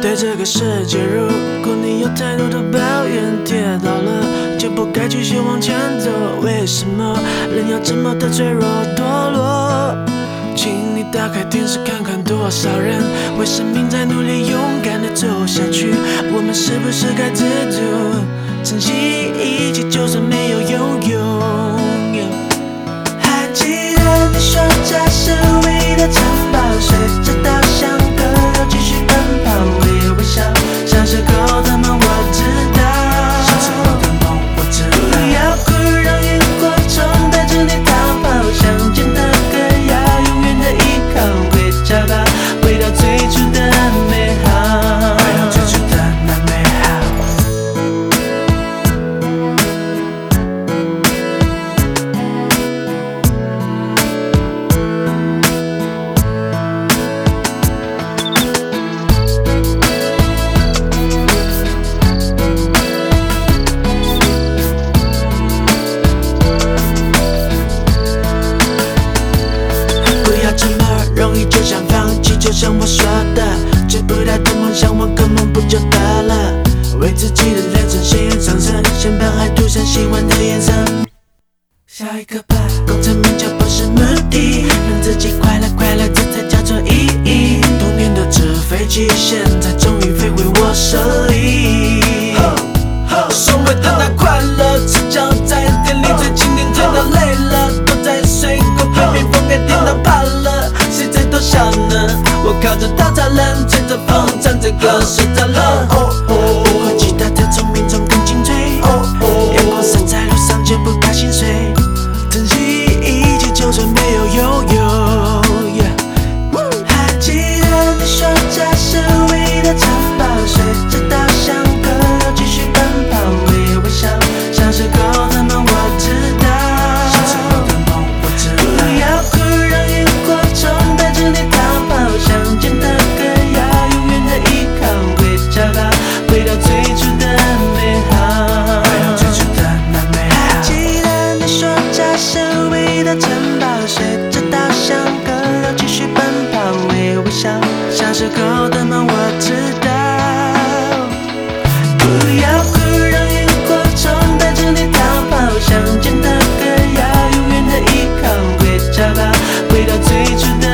对这个世界，如果你有太多的抱怨，跌倒了就不该继续往前走。为什么人要这么的脆弱堕落？请你打开电视看看，多少人为生命在努力，勇敢的走下去。我们是不是该知足，珍惜一切，就算没有拥有？还记得你说这是唯一的城堡，随着稻香河流继续奔跑，微微笑，小时候的梦我知道，小时候的梦我知道。不要哭，让萤火虫带着你逃跑，想见的歌要永远的依靠，回家吧，回到最初的美好，回到最初的那美好。就想放弃，就像我说的，追不到的梦想，玩个梦不就得了？为自己的人生鲜艳上升，先把爱涂上喜欢的颜色。下一个吧，功成名就不是目的，让自己快乐快乐，这才叫做意义。童年的纸飞机，现在终于飞回我手里。所谓的那快乐，赤脚在店里最经典，甜到累了，躲在水沟被蜜蜂给叮到怕了。谁最多笑呢？我靠着稻草人，吹着风，唱着歌，睡着了。不会其他的聪明中更精粹，阳光洒在路上就不怕心碎，珍惜一切，就算没有拥有。还记得你说这是唯一的城堡，随着稻香河流继续奔跑，微微笑，小时候的梦我知道，小时候的梦我知道。不要哭，让萤火虫带着你逃跑，想见的歌要永远的依靠，回家吧，回到最初的美好，回到最初的那美好。还记得你说这是唯一的城堡，随着稻香河流继续奔跑，微微笑，小时候的梦我知道。不要哭，让萤火虫带着你逃跑，想见的歌要永远的依靠，回家吧，回到最初的